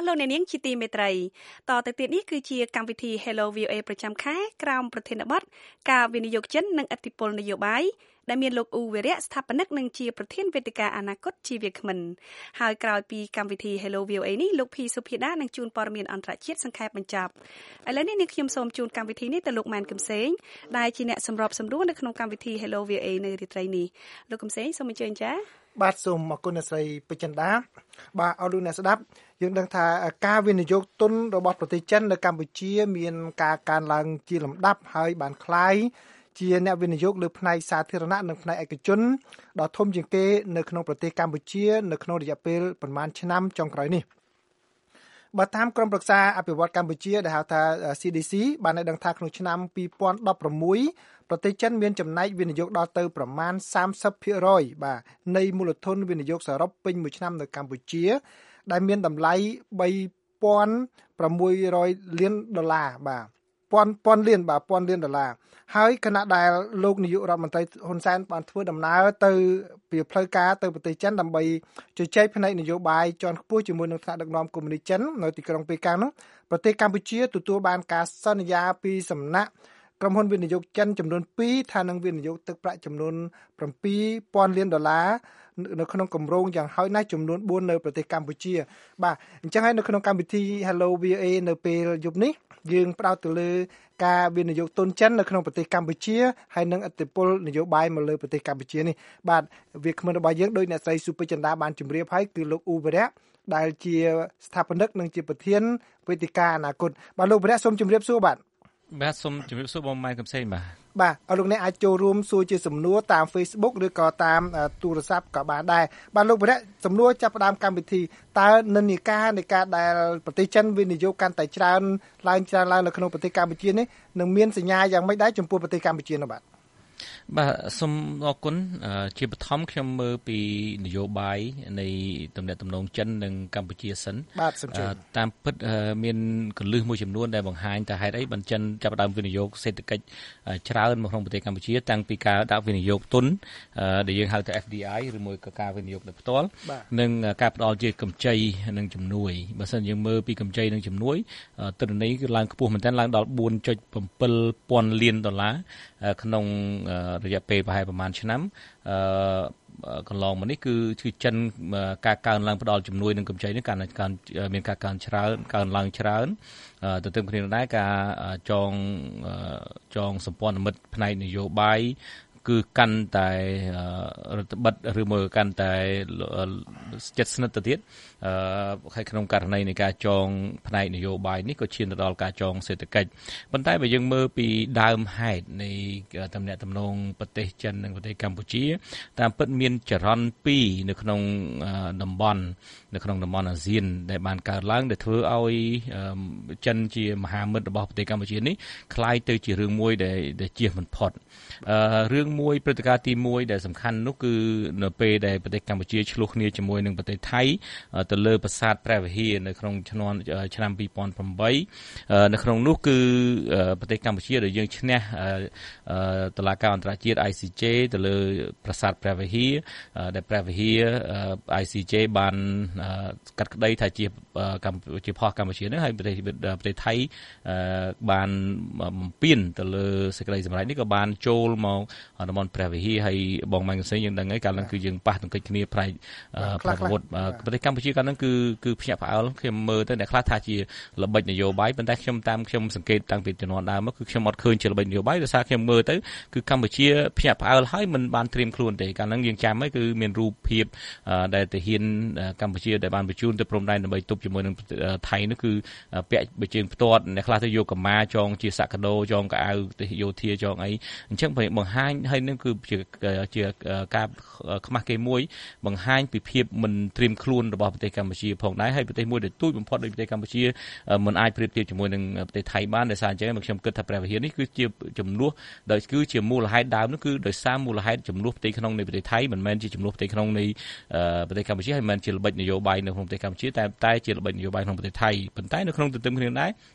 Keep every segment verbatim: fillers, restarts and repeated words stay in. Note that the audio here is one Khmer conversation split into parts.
លោកអ្នកនាងជាទីមេត្រីតទៅទៀតនេះគឺជាកម្មវិធី Hello วี โอ เอ ប្រចាំខែក្រោមប្រធានបទការវិនិយោគចិននិងឥទ្ធិពលនយោបាយដែលមានលោកអ៊ូវីរៈស្ថាបនិកនិងជាប្រធានវេទិកាអនាគតជាវាគ្មិនហើយក្រោយពីកម្មវិធី Hello วี โอ เอ នេះលោកភីសុភាដានឹងជួនព័ត៌មានអន្តរជាតិសង្ខេបបញ្ចប់ឥឡូវនេះនាងខ្ញុំសូមជូនកម្មវិធីនេះទៅលោកម៉ែនកឹមសេងដែលជាអ្នកសម្របសម្រួលនៅក្នុងកម្មវិធី Hello วี โอ เอ នៅរាត្រីនេះលោកកឹមសេងសូមអញ្ជើញចា៎បាទសូមអរគុណអ្នកស្រីពេជ្រចិន្តាបាទអរលោកអ្នកស្ដាប់យើងដឹងថាការវិនិយោគទុនរបស់ប្រទេសចិននៅកម្ពុជាមានការកើនឡើងជាលំដាប់ហើយបានคล้ายជាអ្នកវិនិយោគលើផ្នែកសាធារណៈនិងផ្នែកឯកជនដ៏ធំជាងគេនៅក្នុងប្រទេសកម្ពុជានៅក្នុងរយៈពេលប្រមាណឆ្នាំចុងក្រោយនេះបើតាមក្រុមប្រឹក្សាអភិវឌ្ឍកម្ពុជាដែលហៅថា ซี ดี ซี បានឲ្យដឹងថាក្នុងឆ្នាំពីរពាន់ដប់ប្រាំមួយប្រទេសចិនមានចំណែកវិនិយោគដល់ទៅប្រមាណ សាមសិបភាគរយ បាទនៃមូលធនវិនិយោគសរុបពេញមួយឆ្នាំនៅកម្ពុជាដែលមានតម្លៃ បីពាន់ប្រាំមួយរយលានដុល្លារបាទពាន់ពាន់លានបាទពាន់លានដុល្លារហើយគណៈដែលលោកនាយករដ្ឋមន្ត្រីហ៊ុនសែនបានធ្វើដំណើរទៅពីផ្លូវការទៅប្រទេសចិនដើម្បីជជែកផ្នែកនយោបាយជាន់ខ្ពស់ជាមួយនឹងថ្នាក់ដឹកនាំកុម្មុយនីសចិននៅទីក្រុងប៉េកាំងនោះប្រទេសកម្ពុជាទទួលបានការសន្យាពីសំណាក់ក្រុមហ៊ុនវិនិយោគចិនចំនួនពីរថានឹងវិនិយោគទឹកប្រាក់ចំនួន ប្រាំពីរពាន់លានដុល្លារនៅក្នុងគម្រោងយ៉ាងហោចណាស់ចំនួនបួននៅប្រទេសកម្ពុជាបាទអញ្ចឹងហើយនៅក្នុងកម្មវិធី Hello วี โอ เอ នៅពេលយប់នេះយើងផ្ដោតទៅលើការវិនិយោគទុនចិននៅក្នុងប្រទេសកម្ពុជាហើយនឹងឥទ្ធិពលនយោបាយមកលើប្រទេសកម្ពុជានេះបាទវាគ្មិនរបស់យើងដោយអ្នកស្រីសុពេជ្រចិន្តាបានជម្រាបហើយគឺលោកអ៊ូវីរៈដែលជាស្ថាបនិកនិងជាប្រធានវេទិកាអនាគតបាទលោកវីរៈសូមជម្រាបសួរបាទបាទសូមជម្រាបសួរបងម៉ែកំសែងបាទបាទអរលោកអ្នកអាចចូលរួមសួរជាសំណួរតាម Facebook ឬក៏តាមទូរស័ព្ទក៏បានដែរបាទលោកវីរៈសំណួរចាប់ផ្ដើមកម្មវិធីតើនិន្នាការនៃការដែលប្រទេសចិនវិនិយោគកាន់តែច្រើនឡើងច្រើនឡើងនៅក្នុងប្រទេសកម្ពុជានេះនឹងមានសញ្ញាយ៉ាងម៉េចដែរចំពោះប្រទេសកម្ពុជានោះបាទបាទសូមអរគុណជាបឋមខ្ញុំមើលពីនយោបាយនៃទំនាក់ទំនងចិននិងកម្ពុជាសិនបាទសូមជឿតាមពិតមានកលឹះមួយចំនួនដែលបង្ហាញថាហេតុអីបានចិនចាប់ផ្ដើមវិនិយោគសេដ្ឋកិច្ចច្រើនមកក្នុងប្រទេសកម្ពុជាតាំងពីការដាក់វិនិយោគទុនដែលយើងហៅថា เอฟ ดี ไอ ឬមួយក៏ការវិនិយោគដោយផ្ទាល់និងការផ្ដល់ជាកម្ចីនិងជំនួយបើសិនយើងមើលពីកម្ចីនិងជំនួយទិន្នន័យគឺឡើងខ្ពស់មែនទែនឡើងដល់ បួនចុចbảyពាន់លានដុល្លារក្នុងរយៈពេលប្រហែលប្រហែលឆ្នាំអឺកន្លងមកនេះគឺគឺចិនការកើនឡើងផ្ដល់ជំនួយនិងកម្ចីនេះកាន់តែកើនមានការកើនច្រើនកើនឡើងច្រើនទន្ទឹមគ្នានោះដែរការចងចងសម្ព័ន្ធមិត្តផ្នែកនយោបាយគឺកាន់តែរដ្ឋបិទឬមួយកាន់តែចិត្តស្និទ្ធទៅទៀតអឺហើយក្នុងករណីនៃការចងផ្នែកនយោបាយនេះក៏ឈានទៅដល់ការចងសេដ្ឋកិច្ចប៉ុន្តែបើយើងមើលពីដើមហេតុនៃទំនាក់ទំនងប្រទេសចិននិងប្រទេសកម្ពុជាតាមពិតមានចរន្តពីរនៅក្នុងតំបន់នៅក្នុងតំបន់អាស៊ានដែលបានកើតឡើងដែលធ្វើឲ្យចិនជាមហាមិត្តរបស់ប្រទេសកម្ពុជានេះคล้ายទៅជារឿងមួយដែលជៀសមិនផុតអឺរឿងមួយព្រឹត្តិការណ៍ទីមួយដែលសំខាន់នោះគឺនៅពេលដែលប្រទេសកម្ពុជាឆ្លោះគ្នាជាមួយនឹងប្រទេសថៃទៅលើប្រាសាទព្រះវិហារនៅក្នុងឆ្នាំឆ្នាំពីរពាន់ប្រាំបីនៅក្នុងនោះគឺប្រទេសកម្ពុជាដែលយើងឈ្នះតុលាការអន្តរជាតិ ไอ ซี เจ ទៅលើប្រាសាទព្រះវិហារដែលព្រះវិហារ ไอ ซี เจ បានកាត់ក្តីថាជាជាផុសកម្ពុជានឹងហើយប្រទេសប្រទេសថៃបានបំពេញទៅលើសេចក្តីសម្រេចនេះក៏បានចូលមកតំបន់ព្រះវិហារហើយបងម៉ែងកសែងយើងដឹងហើយកាលហ្នឹងគឺយើងប៉ះទង្គិចគ្នាផ្នែកប្រវត្តិប្រទេសកម្ពុជាកាលហ្នឹងគឺគឺភ្ញាក់ផ្អើលខ្ញុំមើលទៅអ្នកខ្លះថាជាល្បិចនយោបាយប៉ុន្តែខ្ញុំតាមខ្ញុំសង្កេតតាំងពីជំនាន់ដើមមកគឺខ្ញុំអត់ឃើញជាល្បិចនយោបាយដោយសារខ្ញុំមើលទៅគឺកម្ពុជាភ្ញាក់ផ្អើលហើយមិនបានត្រៀមខ្លួនទេកាលហ្នឹងយើងចាំហើយគឺមានរូបភាពដែលទាហានកម្ពុជាដែលបានបញ្ជូនទៅព្រំដែនដើម្បីទប់ជាមួយនឹងថៃនោះគឺពាក់បិជើងផ្ទាត់អ្នកខ្លះទៅយកកម្មាចងជាសក្កដោចងកៅអៅយោធាចងអីអញ្ចឹងបង្ហាញហើយនឹងគឺជាជាការខ្មាស់គេមួយបង្ហាញពីភាពមិនត្រៀមខ្លួនរបស់ប្រទេសកម្ពុជាផងដែរហើយប្រទេសមួយដែលទូចបំផុតដូចប្រទេសកម្ពុជាមិនអាចប្រៀបធៀបជាមួយនឹងប្រទេសថៃបានដោយសារអញ្ចឹងខ្ញុំគិតថាព្រះវិហារនេះគឺជាចំនួនដោយគឺជាមូលហេតុដើមនោះគឺដោយសារមូលហេតុចំនួនផ្ទៃក្នុងនៃប្រទេសថៃមិនមែនជាចំនួនផ្ទៃក្នុងនៃប្រទេសកម្ពុជាហើយមិនមែនជាល្បិចនយោបាយនៅក្នុងប្រទេសកម្ពុជាតែតែជាល្បិចនយោបាយក្នុងប្រទេសថៃប៉ុន្តែនៅក្នុងទន្ទឹមគ្នាដែរ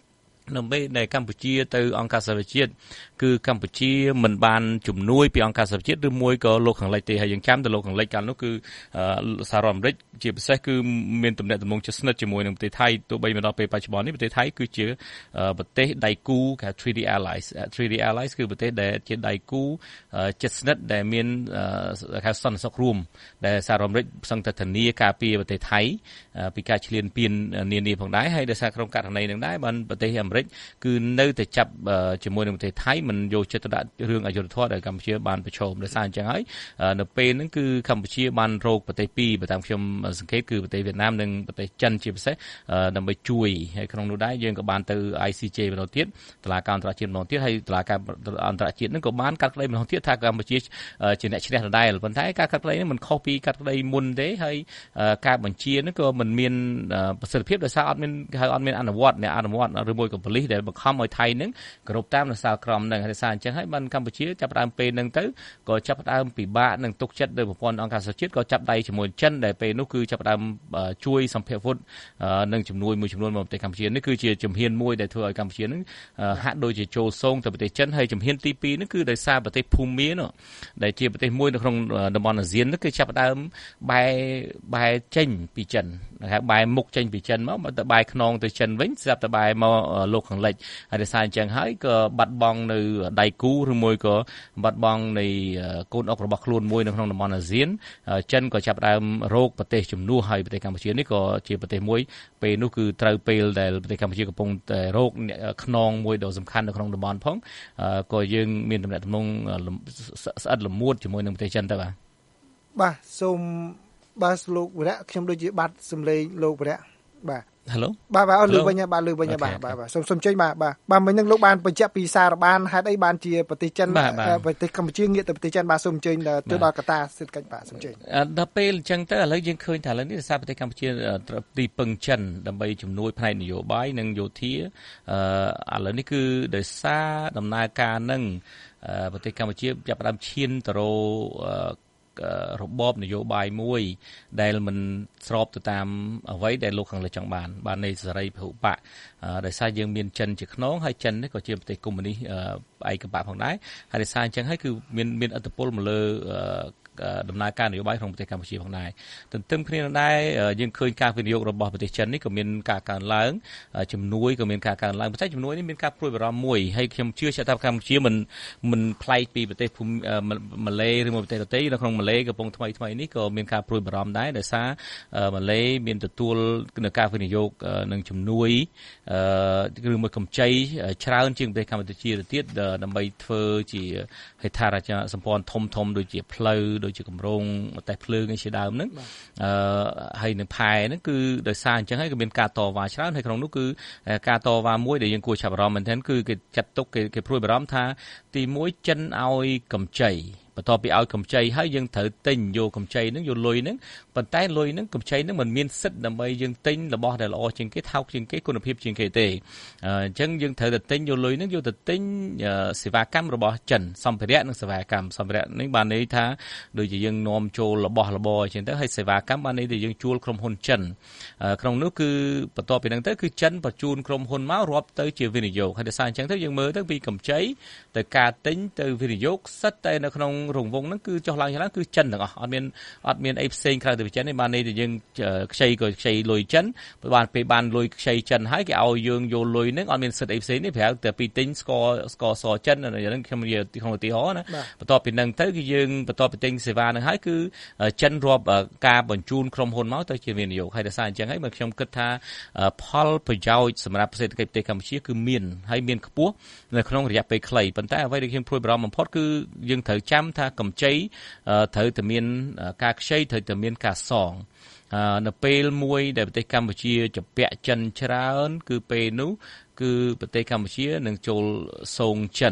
នៅពេលដែលកម្ពុជាទៅអង្គការសហប្រជាជាតិគឺកម្ពុជាមិនបានជំនួយពីអង្គការសហប្រជាជាតិឬមួយក៏លោកខាងលិចទេហើយយើងចាំទៅលោកខាងលិចកាលនោះគឺសហរដ្ឋអាមេរិកជាពិសេសគឺមានទំនាក់ទំនងជិតស្និទ្ធជាមួយនឹងប្រទេសថៃទោះបីមកដល់ពេលបច្ចុប្បន្ននេះប្រទេសថៃគឺជាប្រទេសដៃគូគេ three D allies three D allies គឺប្រទេសដែលជាដៃគូជិតស្និទ្ធដែលមានហៅសន្តិសុខរួមដែលសហរដ្ឋអាមេរិកសង្កត់ធានាការពារប្រទេសថៃពីការឈ្លានពាននានាផងដែរហើយដោយសារក្នុងករណីនឹងដែរបានប្រទេសអាមេរិកគឺនៅតែចាប់ជាមួយនឹងប្រទេសថៃមិនយកចិត្តទុកដាក់រឿងអយុត្តិធម៌ដែលកម្ពុជាបានប្រឈមដោយសារអញ្ចឹងហើយនៅពេលហ្នឹងគឺកម្ពុជាបានរកប្រទេសពីរបើតាមខ្ញុំសង្កេតគឺប្រទេសវៀតណាមនិងប្រទេសចិនជាពិសេសដើម្បីជួយហើយក្នុងនោះដែរយើងក៏បានទៅ I C J ម្ដងទៀតតុលាការអន្តរជាតិម្ដងទៀតហើយតុលាការអន្តរជាតិហ្នឹងក៏បានកាត់ក្តីម្ដងទៀតថាកម្ពុជាជាអ្នកឈ្នះដដែលប៉ុន្តែការកាត់ក្តីហ្នឹងមិនខុសពីកាត់ក្តីមុនទេហើយការបញ្ជាហ្នឹងក៏មិនមានប្រសិទ្ធភាពដោយសារអត់មានហៅអត់មានអនុវត្តអ្នកអនុវត្តឬមួយក៏ប៉ូលីសដែលបង្ខំឲ្យថៃហ្នឹងគោរពតាមនៅសាលក្រមហ្នឹងហើយសារអញ្ចឹងហើយបានកម្ពុជាចាប់ផ្ដើមពេលហ្នឹងទៅក៏ចាប់ផ្ដើមពិបាកនឹងទុកចិត្តដោយប្រព័ន្ធអង្គការសហជាតិក៏ចាប់ដៃជាមួយចិនដែលពេលនោះគឺចាប់ផ្ដើមជួយសម្ភារវុធនិងជំនួយមួយចំនួនមកប្រទេសកម្ពុជានេះគឺជាជំហានមួយដែលធ្វើឲ្យកម្ពុជាហ្នឹងហាក់ដូចជាចូលសងទៅប្រទេសចិនហើយជំហានទីពីរហ្នឹងគឺដោយសារប្រទេសភូមានោះដែលជាប្រទេសមួយនៅក្នុងតំបន់អាស៊ានហ្នឹងគឺចាប់ផ្ដើមបែរបែរចេញពីចិនហៅបែរមុខចេញពីចិនមកទៅបែរខ្នងទៅចិនវិញស្រាប់តែបែរមកលោកខាងលិចហើយដោយសារអញ្ចឹងហើយក៏បាត់បង់នៅដៃគូឬមួយក៏បាត់បង់នៃកូនអុករបស់ខ្លួនមួយនៅក្នុងតំបន់អាស៊ានចិនក៏ចាប់ផ្ដើមរកប្រទេសជំនួសហើយប្រទេសកម្ពុជានេះក៏ជាប្រទេសមួយពេលនោះគឺត្រូវពេលដែលប្រទេសកម្ពុជាកំពុងតែរកខ្នងមួយដ៏សំខាន់នៅក្នុងតំបន់ផងក៏យើងមានទំនាក់ទំនងស្អិតល្មួតជាមួយនឹងប្រទេសចិនទៅបាទបាទសូមបាទលោកវរៈខ្ញុំដូចជាបាត់សម្លេងលោកវរៈបាទ Hello បាទបាទអត់លឺវិញបាទលឺវិញបាទបាទសូមសូមចេញបាទបាទបាទមិញនឹងលោកបានបញ្ជាក់ពីសារបានហេតុអីបានជាប្រទេសចិនប្រទេសកម្ពុជាងាកទៅប្រទេសចិនបាទសូមអញ្ជើញទៅដល់កត្តាសេដ្ឋកិច្ចបាទសូមអញ្ជើញដល់ពេលអញ្ចឹងទៅឥឡូវយើងឃើញថាឥឡូវនេះសារប្រទេសកម្ពុជាទីពឹងចិនដើម្បីជំនួយផ្នែកនយោបាយនិងយោធាអឺឥឡូវនេះគឺដោយសារដំណើរការនឹងប្រទេសកម្ពុជាចាប់ផ្ដើមឈានទៅរករបបនយោបាយមួយដែលមិនស្របទៅតាមអ្វីដែលលោកខាងលើចង់បានបាននៃសេរីពហុបកដោយសារយើងមានចិនជាខ្នងហើយចិននេះក៏ជាប្រទេសកុម្មុយនីសឯកបកផងដែរហើយដោយសារអញ្ចឹងហើយគឺមានមានឥទ្ធិពលមកលើដំណើរការនយោបាយក្នុងប្រទេសកម្ពុជាផងដែរទន្ទឹមគ្នានឹងដែរយើងឃើញការវិនិយោគរបស់ប្រទេសចិននេះក៏មានការកើនឡើងជំនួយក៏មានការកើនឡើងប៉ុន្តែជំនួយនេះមានការព្រួយបារម្ភមួយហើយខ្ញុំជឿជាក់ថាកម្ពុជាមិនមិនប្លែកពីប្រទេសម៉ាឡេឬមួយប្រទេសដទៃនៅក្នុងម៉ាឡេកំពុងថ្មីថ្មីនេះក៏មានការព្រួយបារម្ភដែរដោយសារម៉ាឡេមានទទួលនៅការវិនិយោគនឹងជំនួយឬមួយកម្ចីច្រើនជាងប្រទេសកម្ពុជាទៅទៀតដើម្បីធ្វើជាហេដ្ឋារចនាសម្ព័ន្ធធំធំដូចជាផ្លូវដូចជាគម្រោងតេះភ្លើងឯជាដើមហ្នឹងអឺហើយនៅផែហ្នឹងគឺដោយសារអញ្ចឹងហើយក៏មានការតវ៉ាច្រើនហើយក្នុងនោះគឺការតវ៉ាមួយដែលយើងគួរចាប់អារម្មណ៍មែនទែនគឺគេចាត់ទុកគេគេព្រួយបារម្ភថាទីមួយចិនឲ្យកម្ចីបន្ទាប់ពីឲ្យកម្ចីហើយយើងត្រូវទិញយកកម្ចីហ្នឹងយកលុយហ្នឹងប៉ុន្តែលុយហ្នឹងកម្ចីហ្នឹងមិនមានសិទ្ធិដើម្បីយើងទិញរបស់ដែលល្អជាងគេថោកជាងគេគុណភាពជាងគេទេអញ្ចឹងយើងត្រូវតែទិញយកលុយហ្នឹងយកទៅទិញសេវាកម្មរបស់ចិនសម្ភារៈនិងសេវាកម្មសម្ភារៈនេះបានន័យថាដូចជាយើងនាំចូលរបស់របរអញ្ចឹងទៅហើយសេវាកម្មបានន័យថាយើងជួលក្រុមហ៊ុនចិនក្នុងនោះគឺបន្ទាប់ពីហ្នឹងទៅគឺចិនបញ្ជូនក្រុមហ៊ុនមករាប់ទៅជាវិនិយោគហើយដោយសារអញ្ចឹងទៅយើងមើលទៅពីកម្ចីទៅការទិញទៅវិនិយោគសិតតែនៅក្នុងរង្វង់ហ្នឹងគឺចុះឡើងចុះឡើងគឺចិនទាំងអស់អត់មានអត់មានអីផ្សេងក្រៅពីចិនទេបានន័យថាយើងខ្ចីក៏ខ្ចីលុយចិនបានពេលបានលុយខ្ចីចិនហើយគេឲ្យយើងយកលុយហ្នឹងអត់មានសិទ្ធិអីផ្សេងទេប្រហែលតែពីទិញស្ករស្ករសចិនអាហ្នឹងខ្ញុំនិយាយក្នុងឧទាហរណ៍ណាបន្ទាប់ពីហ្នឹងទៅគឺយើងបន្ទាប់ពីទិញសេវាហ្នឹងហើយគឺចិនរាប់ការបញ្ជូនក្រុមហ៊ុនមកទៅជាវិនិយោគហើយដោយសារអញ្ចឹងហើយបើខ្ញុំគិតថាផលប្រយោជន៍សម្រាប់សេដ្ឋកិច្ចប្រទេសកម្ពុជាគឺមានហើយមានខ្ពស់នៅក្នុងរយៈពេលខ្លីប៉ុន្តែអ្វីដែលខ្ញុំព្រួយបារម្ភបំផុតគឺយើងត្រូវចាំថាកម្ចីត្រូវតែមានការខ្ចីត្រូវតែមានការសងនៅពេលមួយដែលប្រទេសកម្ពុជាជំពាក់ចិនច្រើនគឺពេលនោះគឺប្រទេសកម្ពុជានឹងចូលសងចិន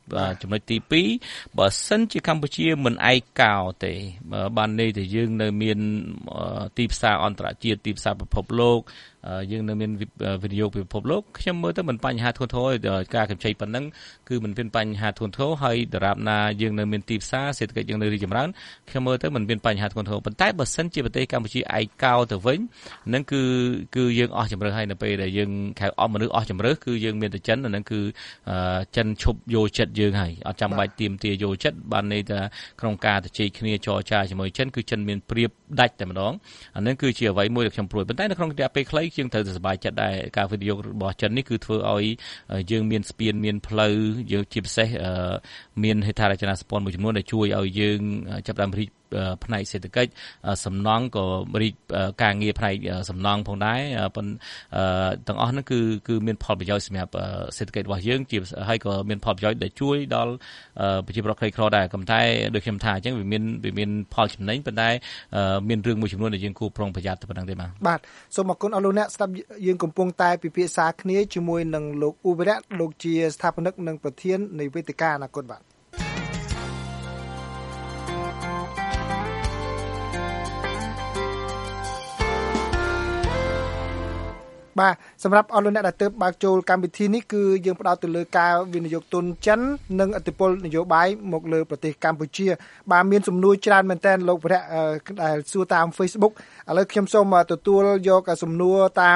ចំណុចទីពីរបើសិនជាកម្ពុជាមិនឯកោទេបានន័យថាយើងនៅមានទីផ្សារអន្តរជាតិទីផ្សារពិភពលោកយើងនៅមានវិនិយោគពិភពលោកខ្ញុំមើលទៅមិនបញ្ហាធ្ងន់ធ្ងរការកម្ចីប៉ុណ្ណឹងគឺមិនមានបញ្ហាធ្ងន់ធ្ងរហើយដរាបណាយើងនៅមានទីផ្សារសេដ្ឋកិច្ចយើងនៅរីកចម្រើនខ្ញុំមើលទៅមិនមានបញ្ហាធ្ងន់ធ្ងរប៉ុន្តែបើសិនជាប្រទេសកម្ពុជាឯកោទៅវិញហ្នឹងគឺគឺយើងអស់ជំរឿហើយនៅពេលដែលយើងខៅអស់មនុស្សអស់ជំរឿគឺយើងមានតែចិនអាហ្នឹងគឺចិនឈប់យកចិត្តយើងហើយអត់ចាំបាច់ទាមទារយកចិត្តបានន័យថាក្នុងការទៅជែកគ្នាចរចាជាមួយចិនគឺចិនមានព្រៀបដាច់តែម្ដងអាហ្នឹងគឺជាអ្វីមួយដែលខ្ញុំព្រួយប៉ុន្តែនៅក្នុងរយៈពេលខ្លីយើងត្រូវតែសប្បាយចិត្តដែរការវិនិយោគរបស់ចិននេះគឺធ្វើឲ្យយើងមានស្ពានមានផ្លូវយើងជាពិសេសមានហេដ្ឋារចនាសម្ព័ន្ធមួយចំនួនដែលជួយឲ្យយើងចាប់ផ្ដើមរីកផ្នែកសេដ្ឋកិច្ចសំណង់ក៏រីកការងារផ្នែកសំណង់ផងដែរប៉ុន្តែទាំងអស់ហ្នឹងគឺគឺមានផលប្រយោជន៍សម្រាប់សេដ្ឋកិច្ចរបស់យើងជាហើយក៏មានផលប្រយោជន៍ដែលជួយដល់ប្រជាពលរដ្ឋក្រីក្រដែរប៉ុន្តែដូចខ្ញុំថាអញ្ចឹងវាមានវាមានផលចំណេញប៉ុន្តែមានរឿងមួយចំនួនដែលយើងគួរប្រុងប្រយ័ត្នទៅប៉ុណ្ណឹងទេបាទបាទសូមអរគុណអស់លោកអ្នកស្ដាប់យើងកំពុងតែពិភាក្សាគ្នាជាមួយនឹងលោកអ៊ូវីរៈលោកជាស្ថាបនិកនិងប្រធាននៃវេទិកាអនាគតបាទបាទសម្រាប់អស់លោកអ្នកដែលទើបបើកចូលកម្មវិធីនេះគឺយើងផ្ដោតទៅលើការវិនិយោគទុនចិននិងឥទ្ធិពលនយោបាយមកលើប្រទេសកម្ពុជាបាទមានសំណួរច្រើនមែនទែនលោកវរៈដែលសួរតាម Facebook ឥឡូវខ្ញុំសូមទទួលយកសំណួរតាម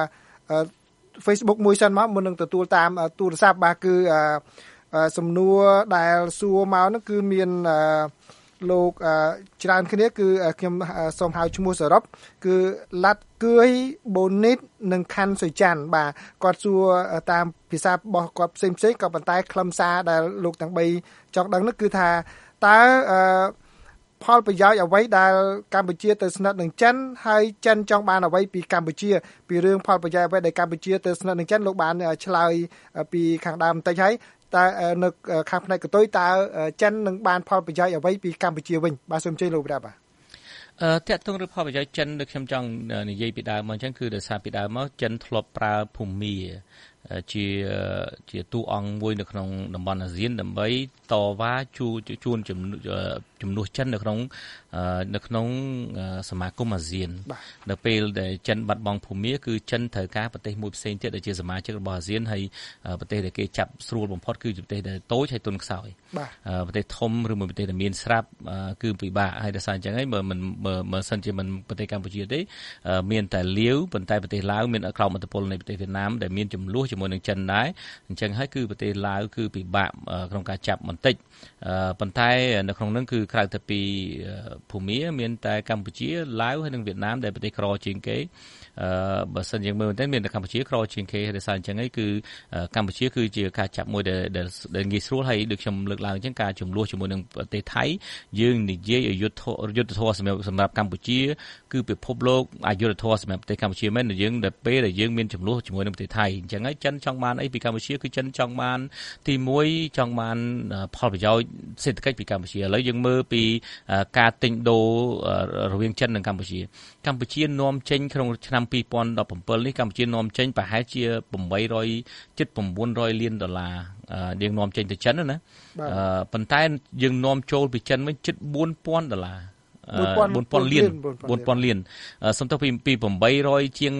Facebook មួយសិនមកមុននឹងទទួលតាមទូរស័ព្ទបាទគឺសំណួរដែលសួរមកនោះគឺមានលោកច្រើនគ្នាគឺខ្ញុំសូមហៅឈ្មោះសរុបគឺឡាត់គឿយបូនីតនិងខាន់សុយច័ន្ទបាទគាត់សួរតាមភាសារបស់គាត់ផ្សេងផ្សេងក៏ប៉ុន្តែខ្លឹមសារដែលលោកទាំងបីចង់ដឹងនោះគឺថាតើផលប្រយោជន៍អ្វីដែលកម្ពុជាទៅស្និទ្ធនឹងចិនហើយចិនចង់បានអ្វីពីកម្ពុជាពីរឿងផលប្រយោជន៍អ្វីដែលកម្ពុជាទៅស្និទ្ធនឹងចិនលោកបានឆ្លើយពីខាងដើមបន្តិចហើយតើនៅខាងផ្នែកកតុយតើចិននឹងបានផលប្រយោជន៍អ្វីពីកម្ពុជាវិញបាទសូមអញ្ជើញលោកប្រាប់បាទអឺតាក់ទងរឿងផលប្រយោជន៍ចិនដូចខ្ញុំចង់និយាយពីដើមមកអញ្ចឹងគឺដោយសារពីដើមមកចិនធ្លាប់ប្រើភូមាជាជាតួអង្គមួយនៅក្នុងតំបន់អាស៊ានដើម្បីតវ៉ាជួជួនជំនួសចិននៅក្នុងនៅក្នុងសមាគមអាស៊ាននៅពេលដែលចិនបាត់បង់ភូមាគឺចិនត្រូវការប្រទេសមួយផ្សេងទៀតដែលជាសមាជិករបស់អាស៊ានហើយប្រទេសដែលគេចាប់ស្រួលបំផុតគឺប្រទេសដែលតូចហើយទុនខ្សោយប្រទេសធំឬមួយប្រទេសដែលមានស្រាប់គឺពិបាកហើយដោយសារអញ្ចឹងហើយបើមិនបើសិនជាមិនប្រទេសកម្ពុជាទេមានតែលាវប៉ុន្តែប្រទេសឡាវមានក្រោមឥទ្ធិពលនៃប្រទេសវៀតណាមដែលមានចំនួនជាមួយនឹងចិនដែរអញ្ចឹងហើយគឺប្រទេសឡាវគឺពិបាកក្នុងការចាប់បន្តិចប៉ុន្តែនៅក្នុងនោះគឺក្រៅទៅពីភូមាមានតែកម្ពុជាឡាវហើយនិងវៀតណាមដែលប្រទេសក្រជាងគេអឺបើសិនយើងមើលមែនតើមានតែកម្ពុជាក្រជាងគេដោយសារអញ្ចឹងហើយគឺកម្ពុជាគឺជាការចាប់មួយដែលដែលងាយស្រួលហើយដូចខ្ញុំលើកឡើងអញ្ចឹងការចំនួនជាមួយនឹងប្រទេសថៃយើងនិយាយយុទ្ធយុទ្ធធម៌សម្រាប់សម្រាប់កម្ពុជាគឺពិភពលោកអយុធធម៌សម្រាប់ប្រទេសកម្ពុជាមែនយើងដែលពេលដែលយើងមានចំនួនជាមួយនឹងប្រទេសថៃអញ្ចឹងហើយចិនចង់បានអីពីកម្ពុជាគឺចិនចង់បានទីមួយចង់បានផលប្រយោជន៍សេដ្ឋកិច្ចពីកម្ពុជាឥឡូវយើងមើលពីការទិញដូររវាងចិននិងកម្ពុជាកម្ពុជានាំចេញក្នុងឆ្នាំពីរពាន់ដប់ប្រាំនេះកម្ពុជានាំចេញប្រហែលជា800ជិត900លានដុល្លារយើងនាំចេញទៅចិនណាប៉ុន្តែយើងនាំចូលពីចិនវិញជិតbốnពាន់ដុល្លារbốnពាន់លានbốnពាន់លានសំទោសពីពី800ជាង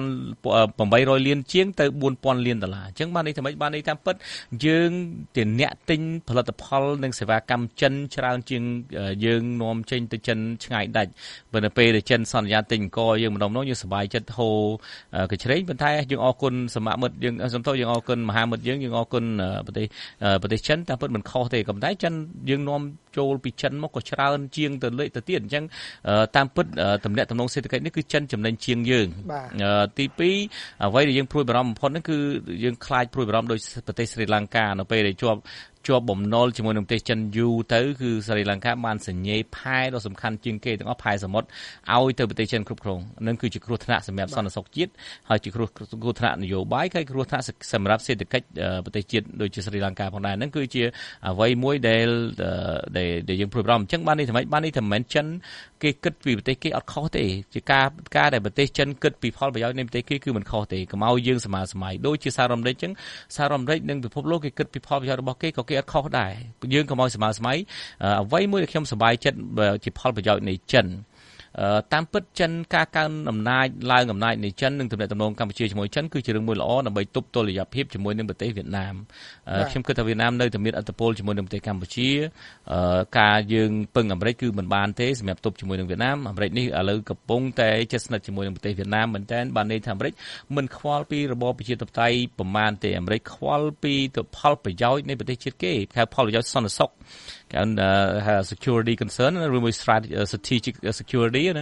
800លានជាងទៅbốnពាន់លានដុល្លារអញ្ចឹងបានន័យថាម៉េចបានន័យថាពិតយើងជាអ្នកទិញផលិតផលនិងសេវាកម្មចិនច្រើនជាងយើងនាំចេញទៅចិនឆ្ងាយដាច់បើនៅពេលដែលចិនសន្យាទិញអង្គយើងម្ដងនោះយើងសប្បាយចិត្តហូរកញ្ជ្រែងប៉ុន្តែយើងអរគុណសមមិត្តយើងសំទោសយើងអរគុណមហាមិត្តយើងយើងអរគុណប្រទេសប្រទេសចិនតែពិតមិនខុសទេក៏ប៉ុន្តែចិនយើងនាំចូលពីចិនមកក៏ច្រើនជាងទៅលេខទៅទៀតអញ្ចឹងតាមពិតតំណែងតំណងសេដ្ឋកិច្ចនេះគឺចិនចំណេញជាងយើងទីពីរអ្វីដែលយើងព្រួយបារម្ភបំផុតហ្នឹងគឺយើងខ្លាចព្រួយបារម្ភដោយប្រទេសស្រីលង្កានៅពេលដែលជាប់ជាប់បំណុលជាមួយនឹងប្រទេសចិនយូរទៅគឺស្រីលង្កាបានសញ្ញេផែដ៏សំខាន់ជាងគេទាំងអស់ផែសមុទ្រឲ្យទៅប្រទេសចិនគ្រប់គ្រងនឹងគឺជាគ្រោះថ្នាក់សម្រាប់សន្តិសុខជាតិហើយជាគ្រោះគ្រោះថ្នាក់នយោបាយហើយគ្រោះថ្នាក់សម្រាប់សេដ្ឋកិច្ចប្រទេសជាតិដូចជាស្រីលង្កាផងដែរហ្នឹងគឺជាអ្វីមួយដែលដែលយើងព្រួយបារម្ភអញ្ចឹងបាននេះថាម៉េចបាននេះថាមិនមែនចិនគេគិតពីប្រទេសគេអត់ខុសទេជាការការដែលប្រទេសចិនគិតពីផលប្រយោជន៍នៃប្រទេសគេគឺមិនខុសទេកុំឲ្យយើងសមាសម័យដូចជាសហរដ្ឋអាមេរិកអញ្ចឹងសហរដ្ឋអាមេរិកនិងពិភពលោកគេគិតពីផលប្រយោជន៍របស់គេក៏គេអត់ខុសដែរយើងកុំឲ្យស្មើស្មៃអ្វីមួយដែលខ្ញុំសប្បាយចិត្តជាផលប្រយោជន៍នៃចិនតាមពិតចិនការកើនអំណាចឡើងអំណាចនៃចិននិងទំនាក់ទំនងកម្ពុជាជាមួយចិនគឺជារឿងមួយល្អដើម្បីទប់ទល់យភាពជាមួយនឹងប្រទេសវៀតណាមខ្ញុំគិតថាវៀតណាមនៅតែមានឥទ្ធិពលជាមួយនឹងប្រទេសកម្ពុជាការយើងពឹងអាមេរិកគឺមិនបានទេសម្រាប់ទប់ជាមួយនឹងវៀតណាមអាមេរិកនេះឥឡូវកំពុងតែជិតស្និទ្ធជាមួយនឹងប្រទេសវៀតណាមមែនទែនបានន័យថាអាមេរិកមិនខ្វល់ពីរបបប្រជាធិបតេយ្យប្រមាណទេអាមេរិកខ្វល់ពីផលប្រយោជន៍នៃប្រទេសជាតិគេហៅផលប្រយោជន៍សន្តិសុខគេហៅ security concern ឬមួយ strategic security ណា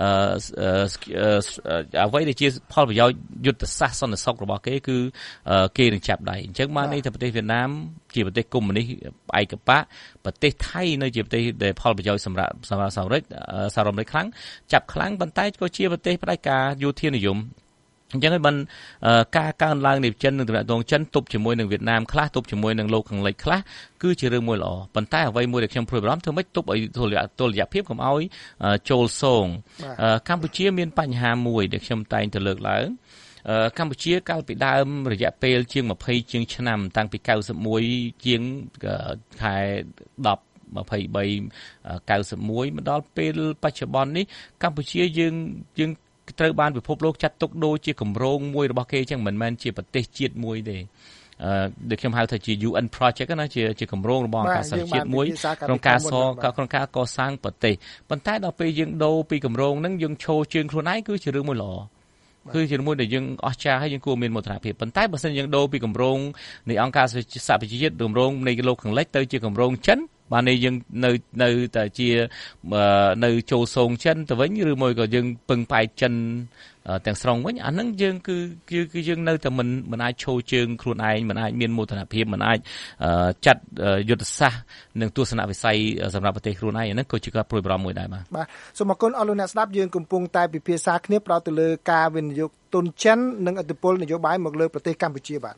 អ្វីដែលជាផលប្រយោជន៍យុទ្ធសាស្ត្រសន្តិសុខរបស់គេគឺគេនឹងចាប់ដៃអញ្ចឹងបានន័យថាប្រទេសវៀតណាមជាប្រទេសកុម្មុយនីសឯកបកប្រទេសថៃនៅជាប្រទេសដែលផលប្រយោជន៍សម្រាប់សម្រាប់សហរដ្ឋសហរដ្ឋអាមេរិកខ្លាំងចាប់ខ្លាំងប៉ុន្តែក៏ជាប្រទេសផ្ដាច់ការយោធានិយមអញ្ចឹងហើយបានការកើនឡើងនៃចិននិងទំនាក់ទំនងចិនទប់ជាមួយនឹងវៀតណាមខ្លះទប់ជាមួយនឹងលោកខាងលិចខ្លះគឺជារឿងមួយល្អប៉ុន្តែអ្វីមួយដែលខ្ញុំព្រួយបារម្ភធ្វើម៉េចទប់ឲ្យទល់រយៈភាពកុំឲ្យចូលសងកម្ពុជាមានបញ្ហាមួយដែលខ្ញុំតែងទៅលើកឡើងកម្ពុជាកាលពីដើមរយៈពេលជាងยี่สิบជាងឆ្នាំតាំងពីเก้าสิบเอ็ดជាងខែten twenty-three ninety-oneមកដល់ពេលបច្ចុប្បន្ននេះកម្ពុជាយើងយើងត្រូវបានពិភពលោកចាត់ទុកដូចជាគម្រោងមួយរបស់គេអញ្ចឹងមិនមែនជាប្រទេសជាតិមួយទេអឺដែលខ្ញុំហៅថាជា ยู เอ็น project ណាជាជាគម្រោងរបស់អង្គការសហប្រជាជាតិមួយក្នុងការសក្នុងការកសាងប្រទេសប៉ុន្តែដល់ពេលយើងដូរពីគម្រោងហ្នឹងយើងឈរជើងខ្លួនឯងគឺជារឿងមួយល្អគឺជាមួយដែលយើងអស្ចារ្យហើយយើងគួរមានមោទនភាពប៉ុន្តែបើសិនយើងដូរពីគម្រោងនៃអង្គការសហប្រជាជាតិគម្រោងនៃលោកខាងលិចទៅជាគម្រោងចិនបាននេះយើងនៅនៅតែជានៅចូលសងចិនទៅវិញឬមួយក៏យើងពឹងផ្អែកចិនទាំងស្រុងវិញអាហ្នឹងយើងគឺគឺយើងនៅតែមិនមិនអាចឈរជើងខ្លួនឯងមិនអាចមានមោទនភាពមិនអាចចាត់យុទ្ធសាស្ត្រនិងទស្សនវិស័យសម្រាប់ប្រទេសខ្លួនឯងអាហ្នឹងក៏ជាការព្រួយបារម្ភមួយដែរបាទបាទសូមអរគុណអស់លោកអ្នកស្ដាប់យើងកំពុងតែពិភាក្សាគ្នាផ្ដោតទៅលើការវិនិយោគទុនចិននិងឥទ្ធិពលនយោបាយមកលើប្រទេសកម្ពុជាបាទ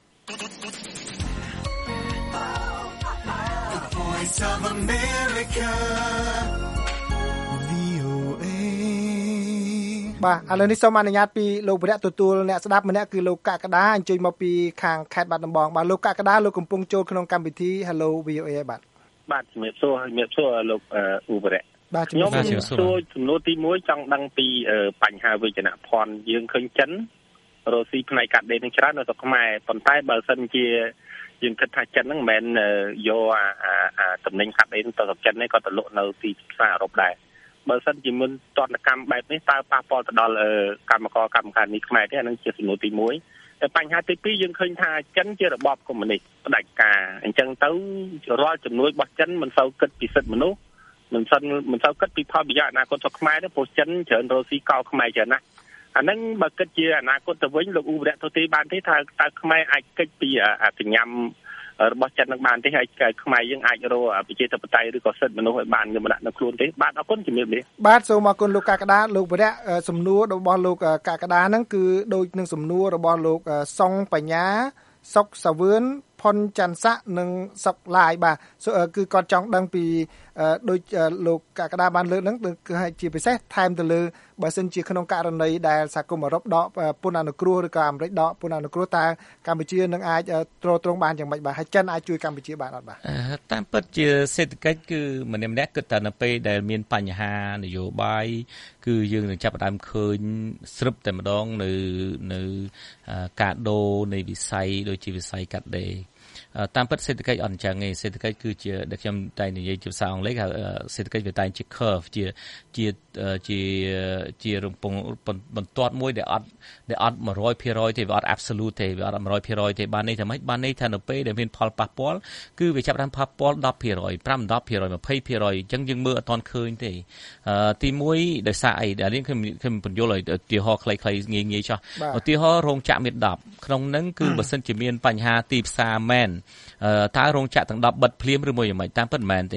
Of America វី អូ เอ បាទឥឡូវនេះសូមអនុញ្ញាតពីលោកវរៈទទួលអ្នកស្ដាប់ម្នាក់គឺលោកកកដាអញ្ជើញមកពីខាងខេត្តបាត់ដំបងបាទលោកកកដាលោកកំពុងចូលក្នុងកម្មវិធី Hello វី អូ เอ បាទបាទជំរាបសួរជំរាបសួរលោកអ៊ូវរៈបាទខ្ញុំសួរចំនួនទីoneចង់ដឹងពីបញ្ហាវិជ្ជាភ័ណ្ឌយើងឃើញចិនរស់ស៊ីផ្នែកកាត់ដេរនឹងច្រើននៅស្រុកខ្មែរប៉ុន្តែបើសិនជាយើងគិតថាចិនហ្នឹងមិនមែនយកអាតំណែងកាត់ដេរទៅស្រុកចិនទេក៏ទៅលក់នៅទីផ្សារអឺរ៉ុបដែរបើសិនជាមានតនកម្មបែបនេះតើប៉ះពាល់ទៅដល់កម្មករកម្មការនេះខ្មែរទេអានឹងជាសំណួរទីoneតែបញ្ហាទីtwoយើងឃើញថាចិនជារបបកុម្មុយនីសផ្ដាច់ការអញ្ចឹងទៅរាល់ជំនួយរបស់ចិនមិនសូវគិតពីសិទ្ធិមនុស្សមិនសិនមិនសូវគិតពីផលប្រយោជន៍អនាគតរបស់ខ្មែរទេព្រោះចិនច្រើនរស់ស៊ីកោខ្មែរច្រើនណាស់អាហ្នឹងបើគិតជាអនាគតទៅវិញលោកអ៊ូវរៈទៅទីបានទេថាតើខ្មែរអាចកិច្ចពីសញ្ញារបស់ចិននឹងបានទេហើយខ្មែរយើងអាចរកប្រជាធិបតេយ្យឬក៏សិទ្ធិមនុស្សឲ្យបានយកមកដាក់នៅខ្លួនទេបាទអរគុណជំរាបលាបាទសូមអរគុណលោកកកដាលោកវរៈសំណួររបស់លោកកកដាហ្នឹងគឺដូចនឹងសំណួររបស់លោកសុងបញ្ញាសុកសាវឿនផុនច័ន្ទស័កនិងសុកឡាយបាទគឺគាត់ចង់ដឹងពីដូចលោកកកដាបានលើកហ្នឹងគឺជាពិសេសថែមទៅលើបើសិនជាក្នុងករណីដែលសហគមន៍អឺរ៉ុបដកពន្ធអនុគ្រោះឬក៏អាមេរិកដកពន្ធអនុគ្រោះតើកម្ពុជានឹងអាចទ្រទ្រង់បានយ៉ាងម៉េចបាទហើយចិនអាចជួយកម្ពុជាបានអត់បាទតាមពិតជាសេដ្ឋកិច្ចគឺម្នាក់ម្នាក់គិតតែនៅពេលដែលមានបញ្ហានយោបាយគឺយើងនឹងចាប់ផ្ដើមឃើញស្រុបតែម្ដងនៅនៅការដូរនៃវិស័យដូចជាវិស័យកាត់ដេរតាមពិតសេដ្ឋកិច្ចអត់អញ្ចឹងទេសេដ្ឋកិច្ចគឺជាដែលខ្ញុំតែនិយាយជាភាសាអង់គ្លេសហៅសេដ្ឋកិច្ចវាតែជា curve ជាជាជាជារំពងបន្ទាត់មួយដែលអត់ដែលអត់one hundred percentទេវាអត់ absolute ទេវាអត់one hundred percentទេបានន័យថាម៉េចបានន័យថានៅពេលដែលមានផលប៉ះពាល់គឺវាចាប់បានប៉ះពាល់ten percent five ten percent twenty percent អញ្ចឹងយើងមើលអត់ទាន់ឃើញទេទីoneដោយសារអីដែលខ្ញុំខ្ញុំបញ្យល់ឲ្យឧទាហរណ៍ខ្លីៗងាយងាយចោះឧទាហរណ៍រោងចក្រមានtenក្នុងហ្នឹងគឺបើសិនជាមានបញ្ហាទីផ្សារមែនតើរោងចក្រទាំងtenបិទភ្លាមឬមួយយ៉ាងម៉េចតាមពិតមិនមែនទេទី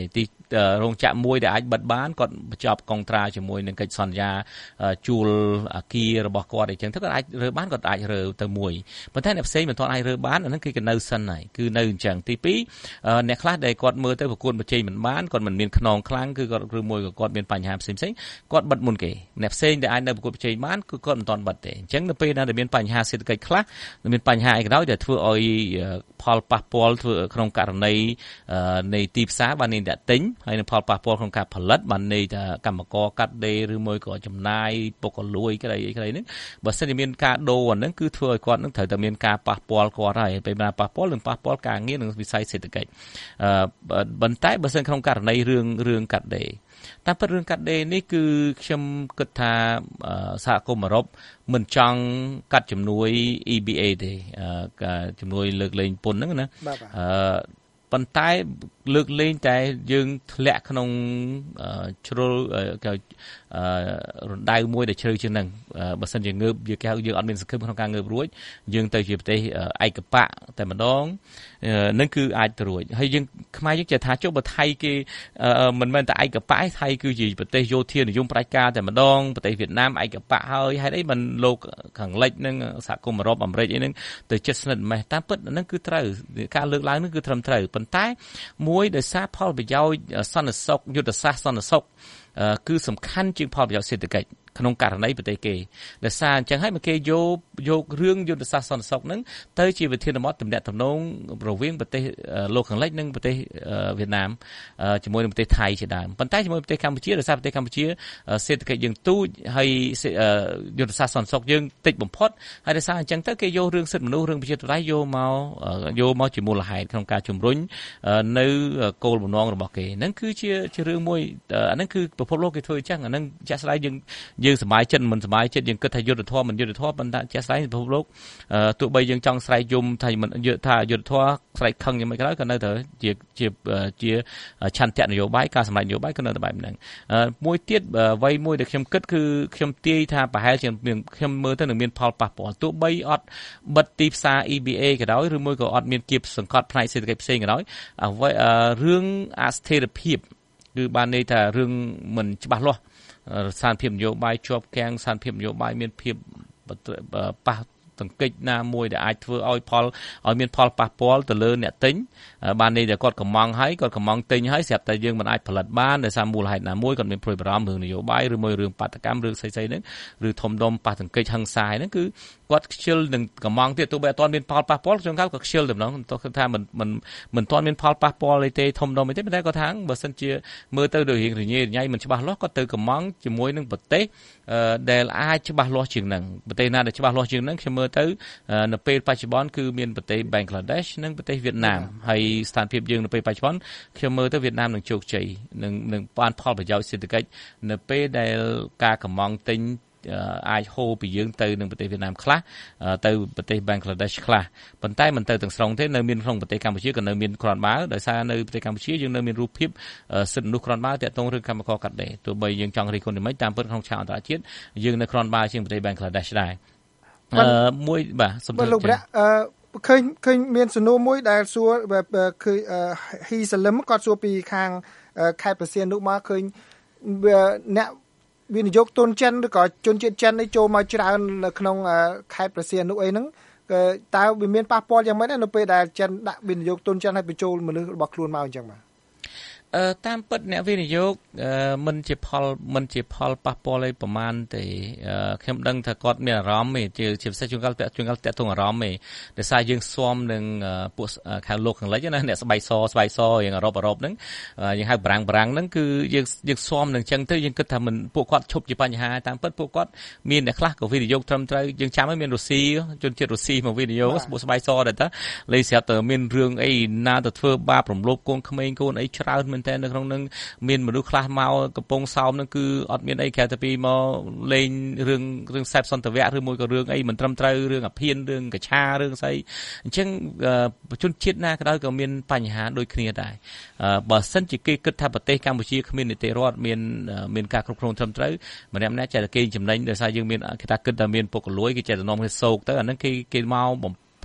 រោងចក្រមួយដែលអាចបិទបានគាត់បញ្ចប់កុងត្រាជាមួយនឹងកិច្ចសន្យាជួលអគាររបស់គាត់អីចឹងទៅគាត់អាចរើបានគាត់អាចរើទៅមួយប៉ុន្តែអ្នកផ្សេងមិនទាន់អាចរើបានអាហ្នឹងគឺគេនៅសិនហើយគឺនៅអញ្ចឹងទីពីរអ្នកខ្លះដែលគាត់មើលទៅប្រកួតប្រជែងមិនបានគាត់មិនមានខ្នងខ្លាំងគឺគាត់ឬមួយក៏គាត់មានបញ្ហាផ្សេងផ្សេងគាត់បិទមុនគេអ្នកផ្សេងដែលអាចនៅប្រកួតប្រជែងបានគឺគាត់មិនទាន់បិទទេអញ្ចឹងនៅពេលដែលមានបញ្ហាសេដ្ឋកិច្ចខ្លះមានបញ្ហាអីក៏ដោយដែលធ្វើឲ្យផលប៉ះពាល់ធ្វើក្នុងករណីនៃទីផ្សារបានអ្នកទិញហើយនឹងផលប៉ះពាល់ក្នុងការផលិតបានន័យថាកម្មករកាត់ដេរឬមួយក៏ចំណាយពុកលួយក្តីអីក្តីហ្នឹងបើសិនជាមានការដូរអាហ្នឹងគឺធ្វើឲ្យគាត់នឹងត្រូវតែមានការប៉ះពាល់គាត់ហើយពេលណាប៉ះពាល់នឹងប៉ះពាល់ការងារនិងវិស័យសេដ្ឋកិច្ចអឺប៉ុន្តែបើសិនក្នុងករណីរឿងរឿងកាត់ដេរតាមពិតរឿងកាត់ដេរនេះគឺខ្ញុំគិតថាសហគមន៍អឺរ៉ុបមិនចង់កាត់ជំនួយ E B A ទេជំនួយលើកលែងពន្ធហ្នឹងណាអឺប៉ុន្តែលើកលែងតែយើងធ្លាក់ក្នុងជ្រុលរណ្ដៅមួយដែលជ្រៅជាងហ្នឹងបើសិនជាងើបយើងគេហៅយើងអត់មានសង្ឃឹមក្នុងការងើបរួចយើងទៅជាប្រទេសឯកបកតែម្ដងនឹងគឺអាចទៅរួចហើយយើងខ្មែរយើងចេះថាចុះបើថៃគេមិនមែនតែឯកបកថៃគឺជាប្រទេសយោធានិយមផ្ដាច់ការតែម្ដងប្រទេសវៀតណាមឯកបកហើយហេតុអីមិនលោកខាងលិចនឹងសហគមន៍អឺរ៉ុបអាមេរិកអីហ្នឹងទៅជិតស្និទ្ធម៉េះតាមពិតហ្នឹងគឺត្រូវការលើកឡើងហ្នឹងគឺត្រឹមត្រូវប៉ុន្តែមួយដោយសារផលប្រយោជន៍សន្តិសុខយុទ្ធសាស្ត្រសន្តិសុខគឺសំខាន់ជាងផលប្រយោជន៍សេដ្ឋកិច្ចក្នុងករណីប្រទេសគេដោយសារអញ្ចឹងហើយមកគេយកយករឿងយុទ្ធសាស្ត្រសន្តិសុខហ្នឹងទៅជាវិធានបទទំនាក់ទំនងរវាងប្រទេសលោកខាងលិចនិងប្រទេសវៀតណាមជាមួយនឹងប្រទេសថៃជាដើមប៉ុន្តែជាមួយប្រទេសកម្ពុជាដោយសារប្រទេសកម្ពុជាសេដ្ឋកិច្ចយើងទូចហើយយុទ្ធសាស្ត្រសន្តិសុខយើងតិចបំផុតហើយដោយសារអញ្ចឹងទៅគេយករឿងសិទ្ធិមនុស្សរឿងប្រជាធិបតេយ្យយកមកយកមកជាមូលហេតុក្នុងការជំរុញនៅគោលបំណងរបស់គេហ្នឹងគឺជាជារឿងមួយអាហ្នឹងគឺពិភពលោកគេធ្វើអញ្ចឹងអាហ្នឹងជាក់ស្ដែងយើងយើងសប្បាយចិត្តមិនសប្បាយចិត្តយើងគិតថាយុទ្ធធម៌មិនយុទ្ធធម៌ប៉ុន្តែជាក់ស្ដែងពិភពលោកទោះបីយើងចង់ស្រែកយំថាមិនថាយុទ្ធធម៌ស្រែកខឹងយ៉ាងម៉េចក៏ដោយក៏នៅតែជាជាជាឆន្ទៈនយោបាយការសម្រេចនយោបាយក៏នៅតែបែបហ្នឹងមួយទៀតអ្វីមួយដែលខ្ញុំគិតគឺខ្ញុំទាយថាប្រហែលជាខ្ញុំមើលទៅនឹងមានផលប៉ះពាល់ទោះបីអត់បិទទីផ្សារ E B A ក៏ដោយឬមួយក៏អត់មានគៀបសង្កត់ផ្នែកសេដ្ឋកិច្ចផ្សេងក៏ដោយអ្វីរឿងអស្ថិរភាពគឺបានន័យថារឿងមិនច្បាស់លាស់ស្ថានភាពនយោបាយជាប់គាំងស្ថានភាពនយោបាយមានភាពប៉ះទង្គិចណាមួយដែលអាចធ្វើឲ្យផលឲ្យមានផលប៉ះពាល់ទៅលើអ្នកទិញបានន័យថាគាត់កំងហើយគាត់កំងទិញហើយស្រាប់តែយើងមិនអាចផលិតបានដោយសារមូលហេតុណាមួយគាត់មានព្រួយបារម្ភរឿងនយោបាយឬមួយរឿងបាតកម្មរឿងស្អីៗហ្នឹងឬធំដុំប៉ះទង្គិចហិង្សាហ្នឹងគឺគាត់ខ្ជិលនឹងកំងទៀតទោះបីអត់ទាន់មានផលប៉ះពាល់ជួនកាលក៏ខ្ជិលតែម្ដងទោះថាមិនមិនមិនទាន់មានផលប៉ះពាល់អីទេធំដុំអីទេប៉ុន្តែគាត់ថាបើសិនជាមើលទៅដោយរៀងរញ៉េរញ៉ៃមិនច្បាស់លាស់គាត់ទៅកំងជាមួយនឹងប្រទេសដែលអាចច្បាស់លាស់ជាងហ្នឹងប្រទេសណាដែលច្បាស់លាស់ជាងហ្នឹងខ្ញុំមើលទៅនៅពេលបច្ចុប្បន្នគឺមានប្រទេសបេងក្លាដេសនិងប្រទេសវៀតណាមហើយស្ថានភាពយើងនៅពេលបច្ចុប្បន្នខ្ញុំមើលទៅវៀតណាមនឹងជោគជ័យនឹងនឹងបានផលប្រយោជន៍សេដ្ឋកិច្ចនៅពេលដែលការកំងទិញអាចហូរពីយើងទៅនឹងប្រទេសវៀតណាមខ្លះទៅប្រទេសបេងក្លាដេសខ្លះប៉ុន្តែមិនទៅទាំងស្រុងទេនៅមានក្នុងប្រទេសកម្ពុជាក៏នៅមានគ្រាន់បើដោយសារនៅប្រទេសកម្ពុជាយើងនៅមានរូបភាពសិទ្ធិមនុស្សគ្រាន់បើតាក់ទងរឿងកម្មករកាត់ដេរទោះបីយើងចង់រិះគន់មិនតាមពិតក្នុងឆាកអន្តរជាតិយើងនៅគ្រាន់បើជាងប្រទេសបេងក្លាដេសដែរអឺមួយបាទសំដៅលោកប្រាក់អឺឃើញឃើញមានសំណួរមួយដែលសួរគឺហ៊ីសាលឹមគាត់សួរពីខាងខេត្តប្រសៀននោះមកឃើញអ្នកវិនិយោគទុនចិនឬក៏ជនជាតិចិននេះចូលមកច្រើននៅក្នុងខេត្តប្រសៀននោះអីហ្នឹងតើវាមានប៉ះពាល់យ៉ាងម៉េចនៅពេលដែលចិនដាក់វិនិយោគទុនចិនឲ្យបញ្ចូលមនុស្សរបស់ខ្លួនមកអញ្ចឹងបាទអឺតាមពិតអ្នកវិនិយោគមិនជាផលមិនជាផលប៉ះពាល់អីប្រមាណទេខ្ញុំដឹងថាគាត់មានអារម្មណ៍ទេជាពិសេសជួនកាលតាក់ជួនកាលតាក់ទងអារម្មណ៍ទេដោយសារយើងស៊ាំនឹងពួកខាងលោកខាងលិចណាអ្នកស្បែកសស្បែកសយ៉ាងអឺរ៉ុបអឺរ៉ុបហ្នឹងយើងហៅបារាំងបារាំងហ្នឹងគឺយើងយើងស៊ាំនឹងអញ្ចឹងទៅយើងគិតថាមិនពួកគាត់ឈប់ជាបញ្ហាតាមពិតពួកគាត់មានអ្នកខ្លះក៏វិនិយោគត្រឹមត្រូវយើងចាំឲ្យមានរុស្ស៊ីជនជាតិរុស្ស៊ីមកវិនិយោគពួកស្បែកសដែរតាលេស្រាប់តែមានរឿងអីណាទៅធ្វើបាបរំលោភកូនក្មេងកូនអីច្រើនមែនតែនៅក្នុងនឹងមានមនុស្សខ្លះមកកំពង់សោមនឹងគឺអត់មានអីក្រៅតែពីមកលេងរឿងរឿងសែបសន្តិវៈឬមួយក៏រឿងអីមិនត្រឹមត្រូវរឿងអភិនរឿងកឆារឿងស្អីអញ្ចឹងជនជាតិណាក៏ដោយក៏មានបញ្ហាដូចគ្នាដែរបើសិនជាគេគិតថាប្រទេសកម្ពុជាគ្មាននីតិរដ្ឋមានមានការគ្រប់គ្រងត្រឹមត្រូវម្នាក់ម្នាក់ចេះតែគេចំណេញដោយសារយើងមានគេថាគិតថាមានពុករលួយគេចេះតែនាំគេសោកទៅអាហ្នឹងគេគេមកបំ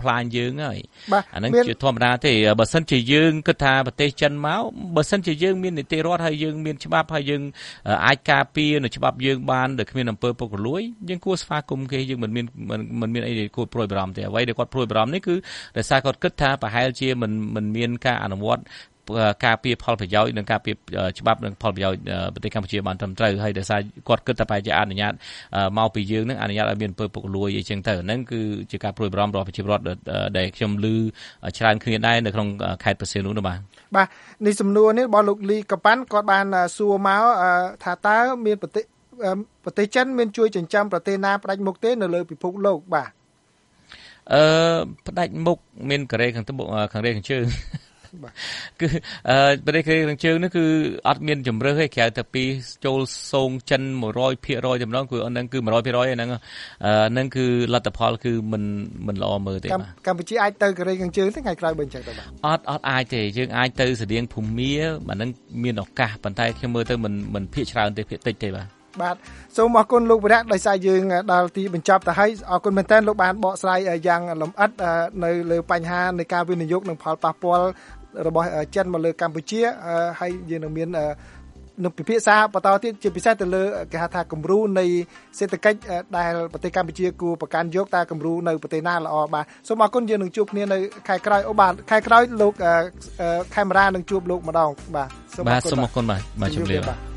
ផ្លាញយើងហើយអាហ្នឹងជាធម្មតាទេបើសិនជាយើងគិតថាប្រទេសចិនមកបើសិនជាយើងមាននីតិរដ្ឋហើយយើងមានច្បាប់ហើយយើងអាចការពារនៅច្បាប់យើងបានដោយគ្មានអំពើពុករលួយយើងគួរស្វាគមន៍គេយើងមិនមានមិនមានអីគួរព្រួយបារម្ភទេអ្វីដែលគាត់ព្រួយបារម្ភនេះគឺដោយសារគាត់គិតថាប្រហែលជាមិនមិនមានការអនុវត្តការពារផលប្រយោជន៍និងការពារច្បាប់និងផលប្រយោជន៍ប្រទេសកម្ពុជាបានត្រឹមត្រូវហើយដោយសារគាត់គិតថាប្រហែលជាអនុញ្ញាតមកពីយើងនឹងអនុញ្ញាតឲ្យមានអំពើពុករលួយអីចឹងទៅហ្នឹងគឺជាការព្រួយបារម្ភរបស់ប្រជាពលរដ្ឋដែលខ្ញុំឮច្រើនគ្នាដែរនៅក្នុងខេត្តបរសៀននោះបាទបាទនេះសំណួរនេះរបស់លោកលីកប៉ាន់គាត់បានសួរមកថាតើមានប្រទេសប្រទេសចិនមានជួយចិញ្ចឹមប្រទេសណាផ្ដាច់មុខទេនៅលើពិភពលោកបាទអឺផ្ដាច់មុខមានកូរ៉េខាងត្បូងខាងរេខាងជើងគឺអឺប្រទេសកូរ៉េខាងជើងនេះគឺអត់មានជំរឿសទេក្រៅតែពីចូលសងចិន one hundred percent តែម្ដងគឺហ្នឹងគឺ one hundred percent ហ្នឹងហ្នឹងគឺលទ្ធផលគឺមិនមិនល្អមើលទេបាទកម្ពុជាអាចទៅកូរ៉េខាងជើងទេថ្ងៃក្រោយបើអញ្ចឹងទៅបាទអត់អត់អាចទេយើងអាចទៅស្តៀងភូមាអាហ្នឹងមានឱកាសប៉ុន្តែខ្ញុំមើលទៅមិនមិនភាគច្រើនទេភាគតិចទេបាទបាទសូមអរគុណលោកវិរៈដោយសារយើងដល់ទីបញ្ចប់ទៅហើយអរគុណមែនទែនលោកបានបកស្រាយយ៉ាងលម្អិតនៅលើបញ្ហានៃការវិនិយោគនិងផលប៉ះពាល់របស់ចិនមកលើកម្ពុជាហើយយើងនឹងមាននឹងពិភាក្សាបន្តទៀតជាពិសេសទៅលើគេហៅថាគំរូនៃសេដ្ឋកិច្ចដែលប្រទេសកម្ពុជាគួរប្រកាន់យកតើគំរូនៅប្រទេសណាល្អបាទសូមអរគុណយើងនឹងជួបគ្នានៅខែក្រោយអូបាទខែក្រោយលោកខេមរានឹងជួបលោកម្ដងបាទសូមអរគុណបាទសូមអរគុណបាទបាទជម្រាប